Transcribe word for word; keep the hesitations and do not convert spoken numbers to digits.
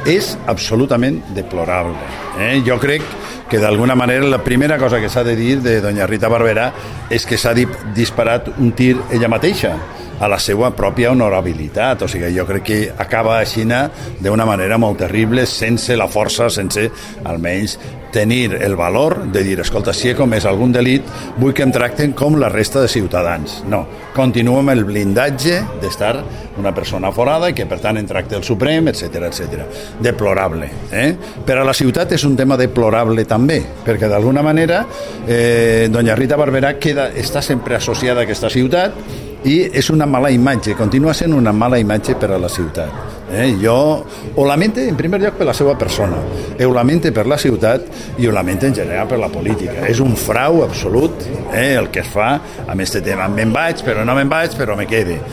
és absolutament deplorable. Eh? Jo crec que d'alguna manera la primera cosa que s'ha de dir de doña Rita Barberà és que s'ha disparat un tir ella mateixa a la seva pròpia honorabilitat. O sigui, jo crec que acaba així d'una manera molt terrible, sense la força, sense almenys tenir el valor de dir, escolta, si he comès algun delit, vull que em tracten com la resta de ciutadans. No, continuo amb el blindatge d'estar una persona forada i que per tant en tracta el Suprem, etcètera, etcètera. Deplorable. Eh? Per a la ciutat és un tema deplorable també, perquè d'alguna manera eh, doña Rita Barberà queda, està sempre associada a aquesta ciutat i és una mala imatge, continua sent una mala imatge per a la ciutat. Eh? Jo ho lamente en primer lloc per la seva persona, ho lamente per la ciutat i ho lamente en general per la política. És un frau absolut eh, el que es fa amb aquest tema. Me'n vaig, però no me'n vaig, però me quede.